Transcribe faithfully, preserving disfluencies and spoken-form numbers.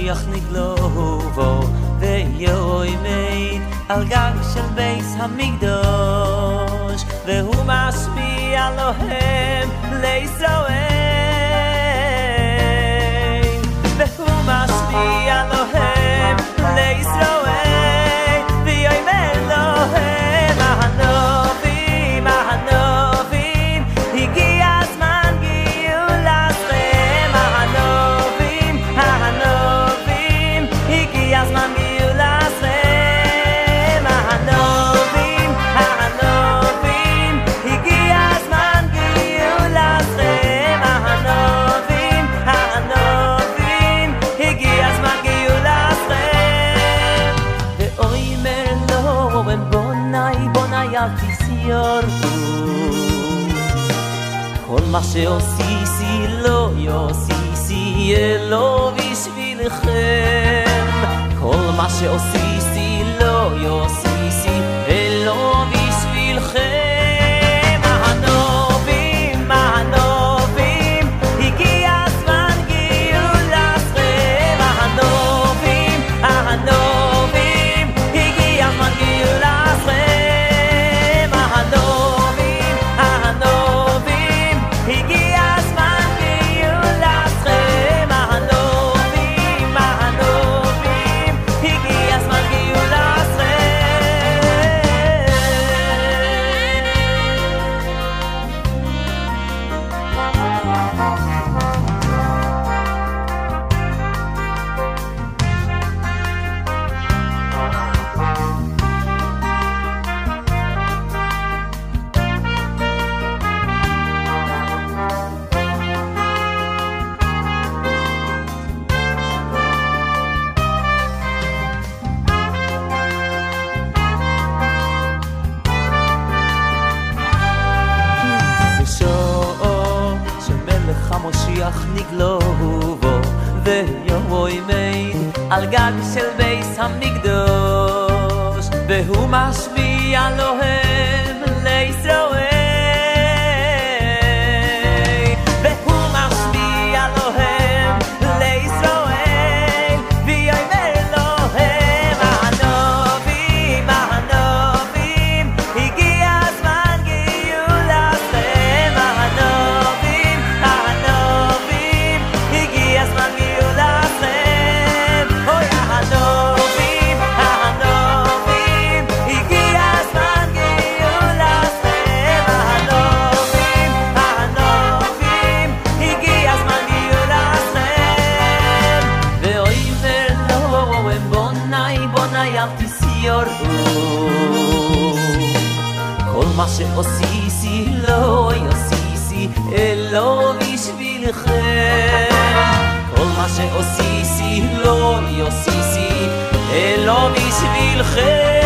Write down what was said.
המשיח נגלו בו ויועמד על גג של בית המקדוש והוא משפיע להם לישראל והוא משפיע להם לישראל ויאמר להם הנובים הנובים הגיע הזמן גאולתכם הנובים הנובים הגיע הזמן גאולתכם הנובים הנובים הגיע הזמן גאולתכם הנובים הנובים הגיע הזמן גאולתכם ואומר להם בוני בוני אל תסיירו כל מה שעשיתי לא יעשיתי אלו בשבילכם כל מה שעשיתי לא יעשיתי אלו בשבילכם הנובים הנובים הגיע הזמן גאולתכם הנובים הנובים הגיע הזמן גאולתכם הנובים הנובים הגיע הזמן גאולתכם הנובים הנובים הגיע הזמן המשיח נגלו בו ויועמד על גג של בית המקדוש והוא משפיע להם לישראל והוא משפיע להם לישראל ויאמר להם הנובים הנובים הגיע הזמן גאולתכם הנובים הנובים הגיע הזמן גאולתכם אוי הנובים הנובים הגיע הזמן גאולתכם הנובים הנובים הגיע הזמן גאולתכם ואומר להם בוני בוני אל תסיירו כל מה שעשיתי לא יעשיתי אלו בשבילכם כל מה שעשיתי לא יעשיתי אלו בשבילכם